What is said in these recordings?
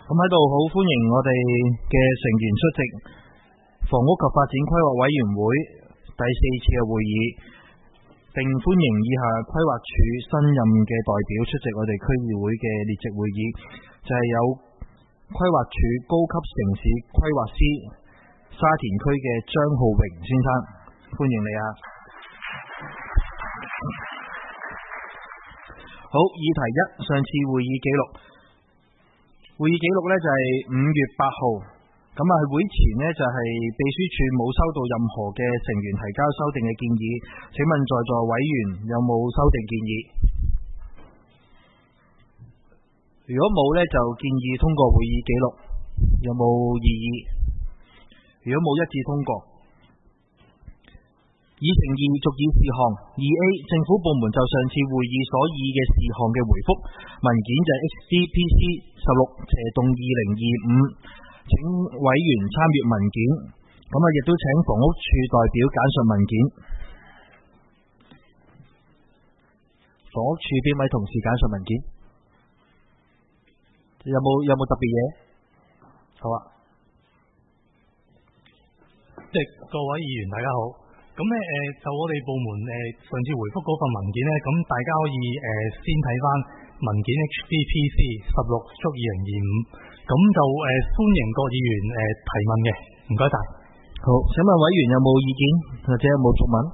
咁喺度好歡迎我哋嘅成員出席房屋及發展規劃委員會第4次嘅會議，並歡迎以下規劃署新任嘅代表出席我哋區議會嘅列席會議，就係有規劃署高級城市規劃師沙田區嘅張浩榮先生，歡迎你啊！好，議題1，上次會議記錄。會議記錄呢就係5月8號，咁啊會前呢就係秘書處冇收到任何嘅成員提交修訂嘅建議，請問在座委員有冇修訂建議？如果冇呢，就建議通過會議記錄，有冇異議？如果冇一致通過。議程2，續議事項 2A， 政府部門就上次會議所議嘅事項嘅回覆文件就係 XDPC 16/2025，請委員參閱文件，咁啊亦都請房屋處代表簡述文件。房屋處邊位同事簡述文件？有冇特別嘢？好啊， 即係各位議員大家好。咁咧就我哋部門上次回覆嗰份文件咧，咁大家可以先睇翻文件 HDPC 16/2025，咁就歡迎各議員提問嘅，唔該晒。 好，請問委員有冇意見或者有冇觸問？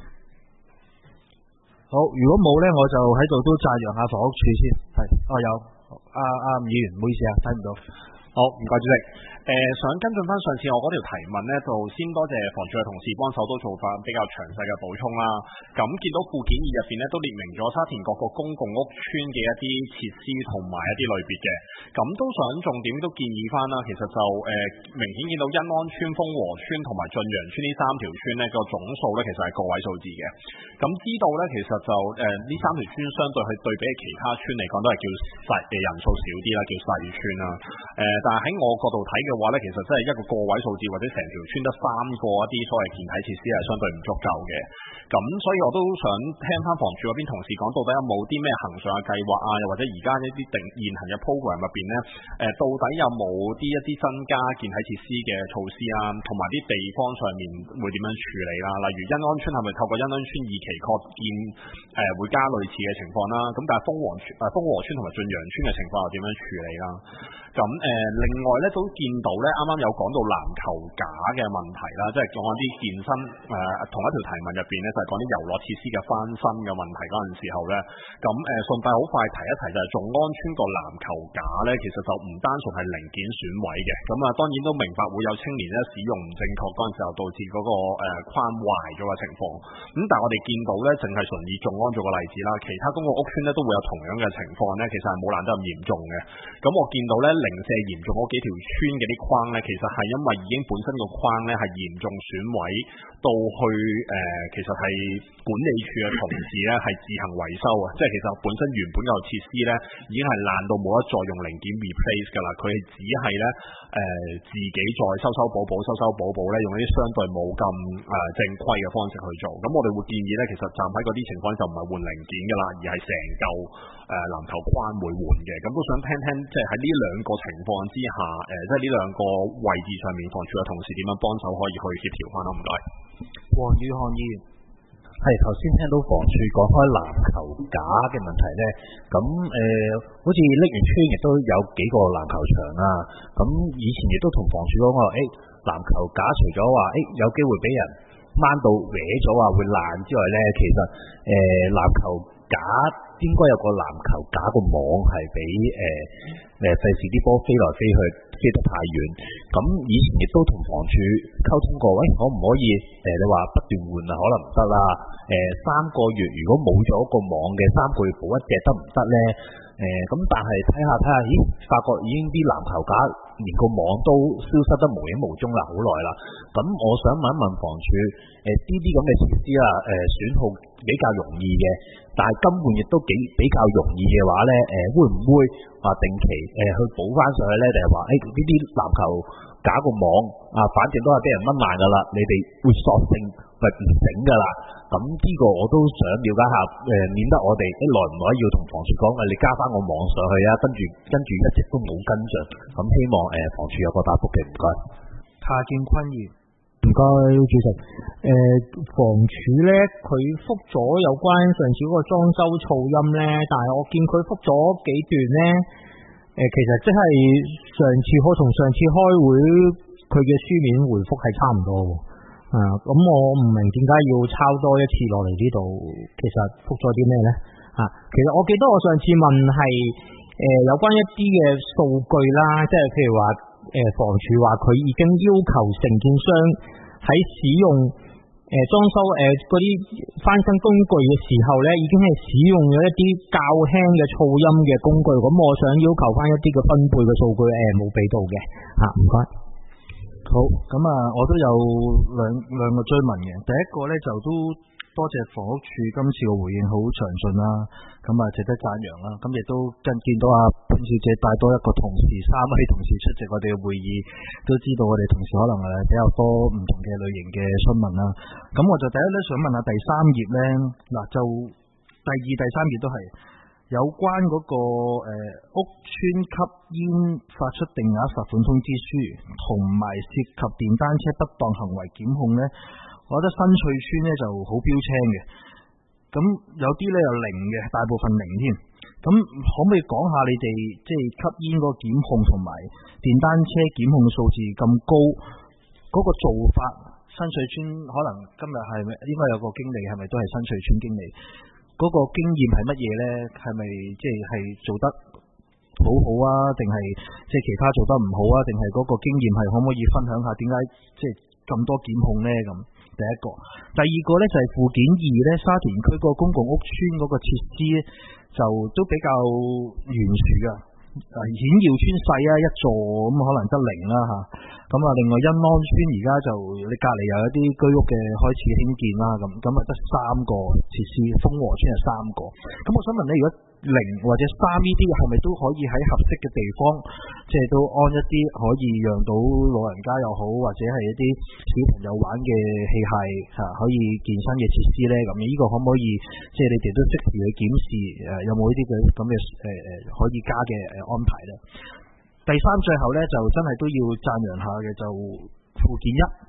好，如果冇咧，我就喺度都讚揚下房屋處先。係，有，吳議員，唔好意思啊，睇唔到。 好，唔該主席。想跟進翻上次我嗰條提問呢，就先多謝房署嘅同事幫手都做翻比較詳細嘅補充啦。咁見到附件2入邊呢，都列明咗沙田各個公共屋邨嘅一啲設施同埋一啲類別嘅。咁都想重點都建議翻啦，其實就明顯見到欣安邨、豐和邨同埋駿洋邨呢3條邨呢個總數呢，其實係個位數字嘅。咁知道呢，其實就呢3條邨相對去對比其他邨嚟講，都係叫人數少啲啦，叫細邨啦。但係喺我角度睇嘅話咧，其實真係一個位數字或者成條村得3個一啲所謂健體設施係相對唔足夠嘅。咁所以我都想聽翻房署嗰邊同事講，到底有冇啲咩恆常嘅計劃啊？又或者而家一啲現行嘅 program 入邊咧，到底有冇一啲增加健體設施嘅措施啊？同埋啲地方上面會點樣處理啦？例如欣安邨係咪透過欣安邨2期擴建會加類似嘅情況啦？咁但係豐和邨同埋駿洋邨嘅情況又點樣處理啦？咁另外咧都見到咧，啱啱有講到籃球架嘅問題啦，即係講一啲健身同一條提問入邊咧，就係講啲遊樂設施嘅翻新嘅問題嗰陣時候咧，咁順帶好快提一提就係頌安邨個籃球架咧，其實就唔單純係零件損毀嘅，咁當然都明白會有青年咧使用唔正確嗰陣時候導致嗰個框壞咗嘅情況，咁但係我哋見到咧，淨係純以頌安做個例子啦，其他公共屋邨咧都會有同樣嘅情況咧，其實係冇難得咁嚴重嘅。咁我見到咧零舍嚴重嗰幾條村嘅啲框咧，其實係因為已經本身個框咧係嚴重損毀到去其實係管理處嘅同事咧係自行維修啊，即係其實本身原本個設施咧已經係爛到冇得再用零件 replace 㗎啦，佢只係咧自己再修修補補咧，用一啲相對冇咁正規嘅方式去做。咁我哋會建議咧，其實站喺嗰啲情況就唔係換零件㗎啦，而係成嚿籃球框會換嘅。咁都想聽聽，即係喺呢兩個情況之下，即係呢兩個位置上面，房署嘅同事點樣幫手可以去協調翻咯？唔該。 黃宇漢議員， 係頭先聽到房署講開籃球架嘅問題咧，咁好似瀝源邨亦都有幾個籃球場啊，咁以前亦都同房署講話，籃球架除咗話有機會俾人掹到歪咗話會爛之外咧，其實籃球架應該有個籃球架個網係俾費事啲波飛來飛去飛得太遠。咁以前亦都同房署溝通過，可唔可以你話不斷換啊？可能唔得啦。3個月如果冇咗個網嘅3個月補一隻得唔得咧？咁但係睇下，發覺已經啲籃球架連個網都消失得無影無蹤啦，好耐啦。咁我想問一問房署，呢啲咁嘅設施啊，損耗比較容易嘅，但係更換亦都比較容易嘅話咧，會唔會話定期去補翻上去咧？定係話呢啲籃球架個網啊，反正都係俾人掹爛噶啦，你哋會索性整㗎啦。咁呢個我都想了解下，免得我哋耐唔耐要同房署講，你加翻個網上去啊，跟住一直都冇跟進。咁希望房署有個答覆嘅，唔該。 夏建坤議員。 唔該，主席。房署咧，佢覆咗有關上次嗰個裝修噪音咧，但係我見佢覆咗幾段咧，其實即係上次同上次開會佢嘅書面回覆係差唔多喎。咁我唔明點解要抄多一次落嚟呢度，其實覆咗啲咩咧？其實我記得我上次問係有關一啲嘅數據啦，即係譬如話房署話佢已經要求承建商喺使用裝修嗰啲翻新工具嘅時候咧，已經係使用咗一啲較輕嘅噪音嘅工具。咁我想要求翻一啲嘅分貝嘅數據冇俾到嘅。唔該。 好，咁我都有兩個追問嘅。第一個咧就都多謝房屋署今次嘅回應好詳盡啦，咁值得讚揚啦。咁亦都見到潘小姐帶多一個同事，3位同事出席我哋嘅會議，都知道我哋同事可能比較多唔同嘅類型嘅詢問啦。咁我就第一咧想問下第3頁咧，就第2、第3頁都係有關嗰個屋邨吸煙發出定額罰款通知書，同埋涉及電單車不當行為檢控咧。我覺得新翠邨咧就好標青嘅，咁有啲咧又零嘅，大部分零添。咁可唔可以講下你哋即係吸煙嗰個檢控同埋電單車檢控嘅數字咁高，嗰個做法？新翠邨可能今日係咪應該有個經理，係咪都係新翠邨經理？嗰個經驗係乜嘢咧？係咪即係做得好好啊？定係即係其他做得唔好啊？定係嗰個經驗係可唔可以分享下？點解即係咁多檢控咧？咁第一個，第二個咧就係附件2咧，沙田區個公共屋邨嗰個設施咧，就都比較懸殊噶。顯耀邨細一座，咁可能得0啦嚇。咁另外欣安邨而家就你隔離有一啲居屋嘅開始興建啦，咁得3個設施，豐和邨係3個。咁我想問你，如果0或者3呢啲係咪都可以喺合適嘅地方，即係都安一啲可以讓到老人家又好，或者係一啲小朋友玩嘅器械可以健身嘅設施咧？咁呢個可唔可以即係你哋都適時去檢視有冇呢啲嘅咁嘅可以加嘅安排咧？第3最後咧就真係都要讚揚下嘅，就附件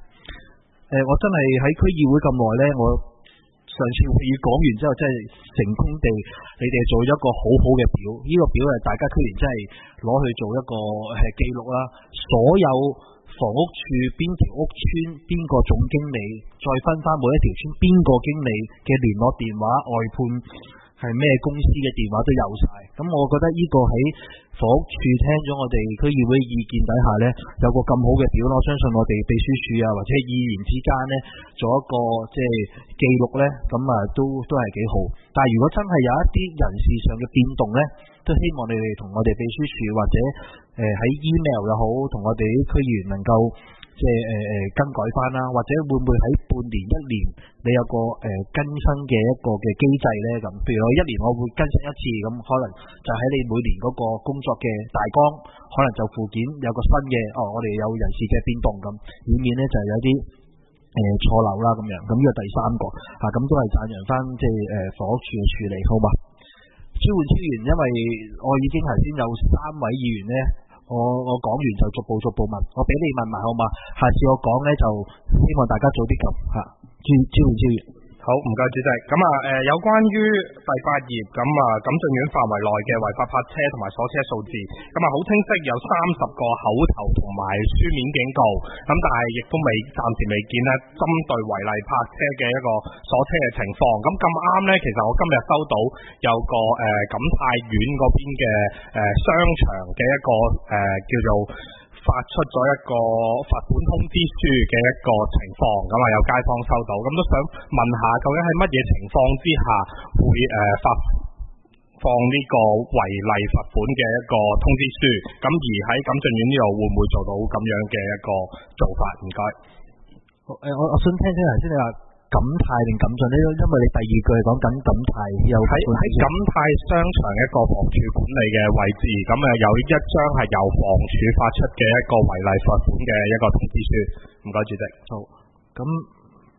1。我真係喺區議會咁耐咧，我上次會議講完之後，真係成功地你哋做一個好好嘅表，呢個表係大家居然真係攞去做一個記錄啦。所有房屋處邊條屋邨邊個總經理，再分翻每一條村邊個經理嘅聯絡電話、外判係咩公司嘅電話都有晒。咁我覺得呢個喺房屋處聽咗我哋區議會意見底下呢，有個咁好嘅表，我相信我哋秘書處或者議員之間呢，做一個即係記錄呢，咁都係幾好。但係如果真係有一啲人事上嘅變動呢，都希望你哋同我哋秘書處或者喺 email 又好，同我哋啲區議員能夠即係更改翻啦，或者會唔會喺半年1年你有個更新嘅一個嘅機制呢？咁譬如我1年我會更新一次，咁可能就喺你每年嗰個工作嘅大綱，可能就附件有個新嘅我哋有人事嘅變動咁，以免呢就有啲錯漏啦咁樣。咁呢個第3個咁都係讚揚翻即係房屋處嘅處理，好嘛？朱煥超議員，因為我已經頭先有3位議員呢，我講完就逐步問，我俾你問埋好嘛？下次我講呢，就希望大家早啲撳朱煥超議員。 好，唔該主席。咁有關於第8頁咁錦駿苑範圍內嘅違法泊車同埋鎖車數字，咁好清晰有30個口頭同埋書面警告，咁但係亦都暫時未見呢針對違例泊車嘅一個鎖車嘅情況。咁啱呢，其實我今日收到有個錦泰苑嗰邊嘅商場嘅一個叫做發出咗一個罰款通知書嘅一個情況，咁有街坊收到，咁都想問下究竟喺乜嘢情況之下會發放呢個違例罰款嘅一個通知書，咁而喺錦駿苑呢度會唔會做到咁樣嘅一個做法？唔該。 我想聽頭先你話錦泰定錦駿呢？因為你第2句講緊錦泰有喺錦泰商場一個房署管理嘅位置，咁有一張係由房署發出嘅一個違例罰款嘅一個通知書。唔該主席。 好，咁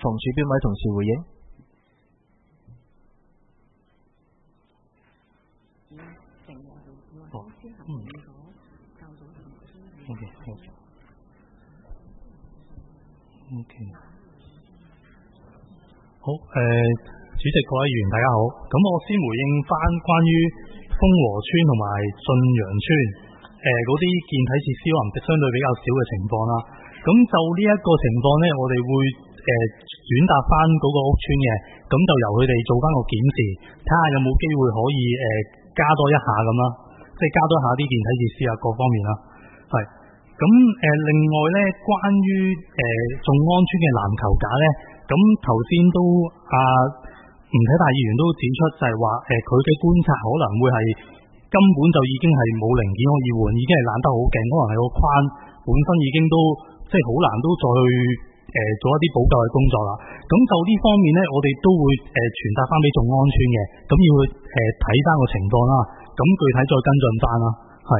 房署邊位同事回應？ 好，主席各位議員大家好，咁我先回應翻關於豐和村同埋駿洋村嗰啲健體設施可能相對比較少嘅情況啦。咁就呢一個情況呢，我哋會轉達翻嗰個屋村嘅，咁就由佢哋做翻個檢視，睇下有冇機會可以加多一下咁啦，即係加多一下啲健體設施啊各方面啦。係，咁另外呢，關於眾安村嘅籃球架呢，咁頭先都吳啟大議員都指出，就係話佢嘅觀察可能會係根本就已經係冇零件可以換，已經係爛得好勁，可能係個框本身已經都即係好難都再去做一啲補救嘅工作啦。咁就呢方面呢，我哋都會傳達翻俾眾安村嘅，咁要去睇翻個情況啦。咁具體再跟進翻啦，係。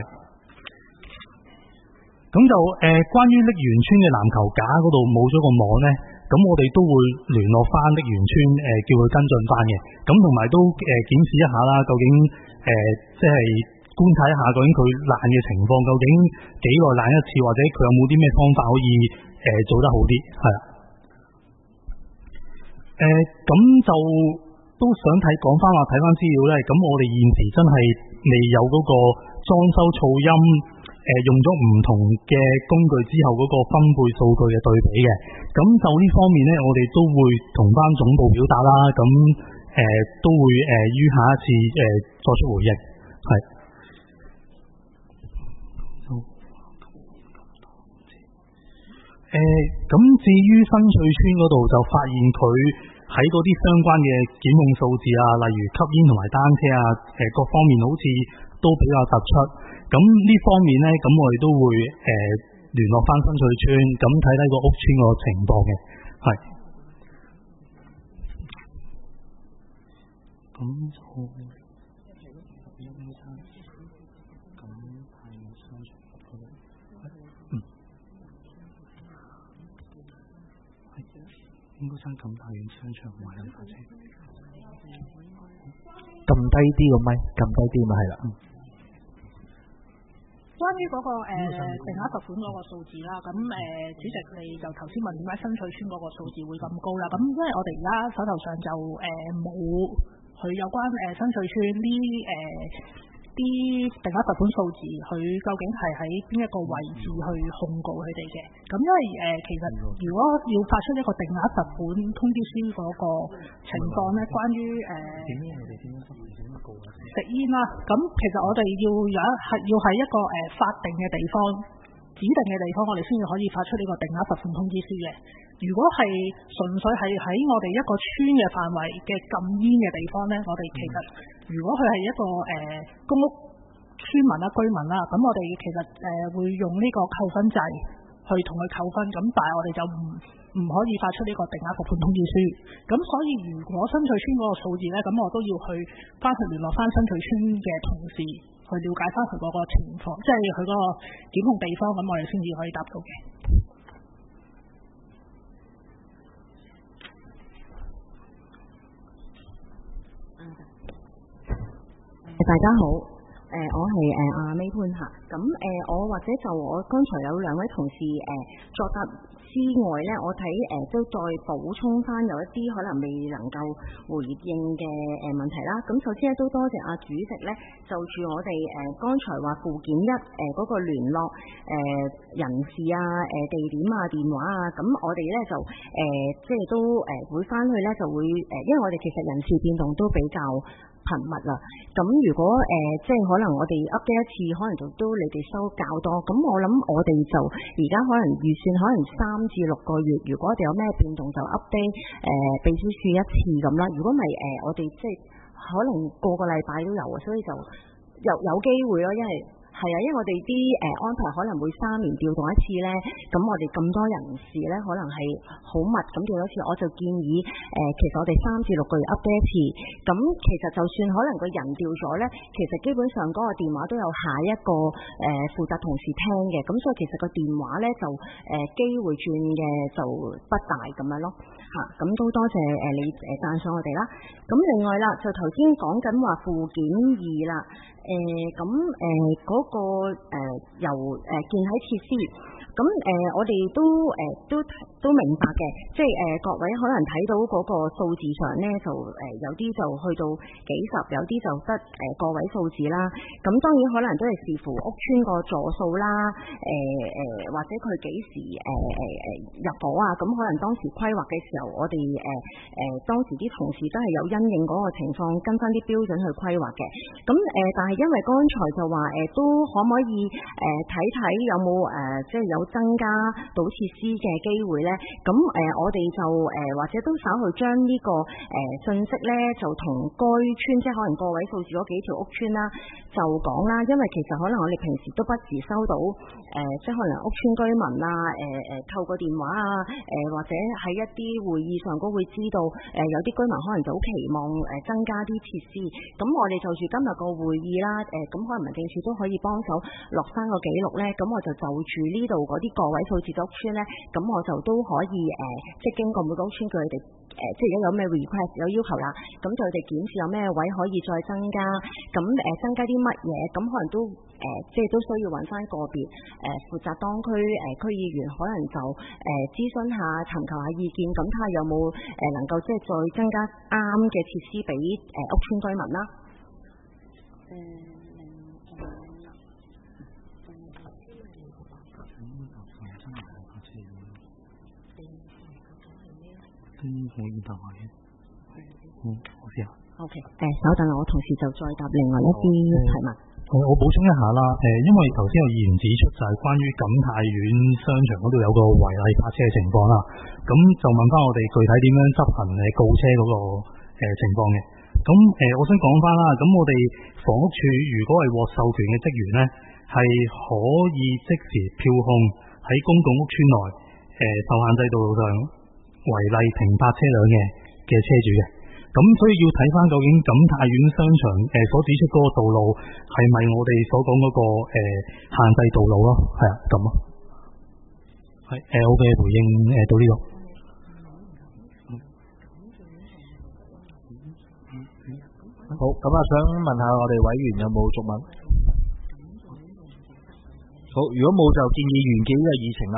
咁就關於瀝源村嘅籃球架嗰度冇咗個網呢，咁我哋都會聯絡翻瀝源村叫佢跟進翻嘅，咁同埋都檢視一下啦，究竟即係觀察一下究竟佢爛嘅情況，究竟幾耐爛一次，或者佢有冇啲咩方法可以做得好啲，係啦。咁就都想講翻話睇翻資料呢，咁我哋現時真係未有嗰個裝修噪音用咗唔同嘅工具之後嗰個分配數據嘅對比嘅，咁就呢方面呢，我哋都會同翻總部表達啦，咁都會於下一次作出回應，係。咁至於新翠村嗰度就發現佢喺嗰啲相關嘅檢控數字啊，例如吸煙同埋單車啊，各方面好似都比較突出。咁呢方面呢，咁我哋都會聯絡翻新翠村，咁睇睇個屋村個情況嘅，係。咁就應該爭咁大遠商場唔係咁快啫。 撳低啲個咪，撳低啲咪係啦。 關於嗰個定額罰款嗰個數字啦，咁主席你就頭先問點解新翠村嗰個數字會咁高啦？咁因為我哋而家手頭上就冇佢有關新翠村啲定額罰款數字，佢究竟係喺邊一個位置去控告佢哋嘅？咁因為其實如果要發出一個定額罰款通知書嗰個情況咧，關於食煙啦，咁其實我哋要喺一個法定嘅地方、指定嘅地方，我哋先至可以發出呢個定額罰款通知書嘅。如果係純粹係喺我哋一個村嘅範圍嘅禁煙嘅地方咧，我哋其實如果佢係一個公屋村民啦、居民啦，咁我哋其實會用呢個扣分制去同佢扣分，咁但係我哋就唔可以發出呢個定額罰款通知書。咁所以如果新翠村嗰個數字咧，咁我都要去翻去聯絡翻新翠村嘅同事去了解翻佢嗰個情況，即係佢嗰個檢控地方，咁我哋先至可以答到嘅。 大家好，我係阿 May 潘霞。咁我或者就我剛才有兩位同事作答之外呢，我睇都再補充翻有一啲可能未能夠回應嘅問題啦。咁首先都多謝阿主席呢，就住我哋剛才話附件1嗰個聯絡人士啊、地點啊、電話啊，咁我哋呢就即係都會翻去呢，就會因為我哋其實人事變動都比較頻密啦，咁如果即係可能我哋 update 一次，可能都你哋收較多，咁我諗我哋就而家可能預算可能3至6個月，如果我哋有咩變動就 update 秘書處一次咁啦。如果唔係我哋即係可能個禮拜都有，所以就有機會咯，因為係係啊，因為我哋啲安排可能會3年調動一次咧，咁我哋咁多人士咧，可能係好密咁調一次，我就建議其實我哋3至6個月 update 一次，咁其實就算可能個人調咗咧，其實基本上嗰個電話都有下一個負責同事聽嘅，咁所以其實個電話咧就機會轉嘅就不大咁樣咯嚇，咁都多謝你讚賞我哋啦。咁另外啦，就頭先講緊話附件2啦，咁嗰個由建體設施。咁我哋都明白嘅，即係各位可能睇到嗰個數字上咧，就有啲就去到幾十，有啲就得個位數字啦。咁當然可能都係視乎屋邨個座數啦，或者佢幾時入伙啊。咁可能當時規劃嘅時候，我哋當時啲同事都係有因應嗰個情況，跟翻啲標準去規劃嘅。咁但係因為剛才就話都可唔可以睇睇有冇即係有增加到設施嘅機會咧，咁我哋就或者都稍去將呢個信息咧，就同該村即係可能個位數字嗰幾條屋邨啦，就講啦。因為其實可能我哋平時都不時收到即係可能屋邨居民啊，透過電話啊，或者喺一啲會議上都會知道有啲居民可能就好期望增加啲設施。咁我哋就住今日個會議啦，咁可能民政處都可以幫手落翻個記錄咧。咁我就住呢度嗰啲個位數字屋邨咧，咁我就都可以即係經過每個屋邨叫佢哋即係如果有咩 request 有要求啦，咁就佢哋檢視有咩位可以再增加，咁增加啲乜嘢，咁可能都即係都需要揾翻個別負責當區區議員，可能就諮詢下、尋求下意見，咁睇下有冇能夠即係再增加啱嘅設施俾屋邨居民啦。 可以答下嘅，我試下。 OK， 稍等我同事就再答另外一啲提問。 我補充一下啦，因為頭先有議員指出就係關於錦泰苑商場嗰度有個違例泊車嘅情況啦，咁就問翻我哋具體點樣執行告車嗰個情況嘅。咁我想講翻啦，咁我哋房屋署如果係獲授權嘅職員呢，係可以即時票控喺公共屋邨內受限制道路上違例停泊車輛嘅車主嘅，咁所以要睇翻究竟錦泰苑商場所指出嗰個道路係咪我哋所講嗰個限制道路咯？係啊，咁咯。係我嘅回應到呢度。 好，咁想問下我哋委員有冇續問？好，如果冇就建議完結呢個議程啦。